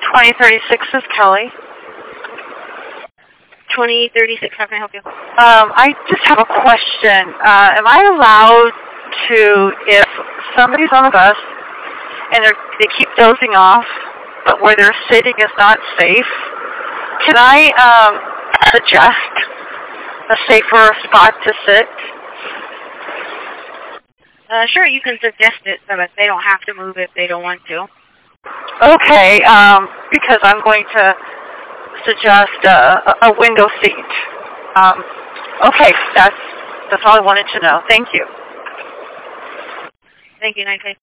2036 is Kelly. 2036, how can I help you? I just have a question. Am I allowed to, if somebody's on the bus and they keep dozing off, but where they're sitting is not safe, can I suggest a safer spot to sit? Sure, you can suggest it, but they don't have to move if they don't want to. Okay, because I'm going to suggest a window seat. Okay, that's all I wanted to know. Thank you. Thank you, Night.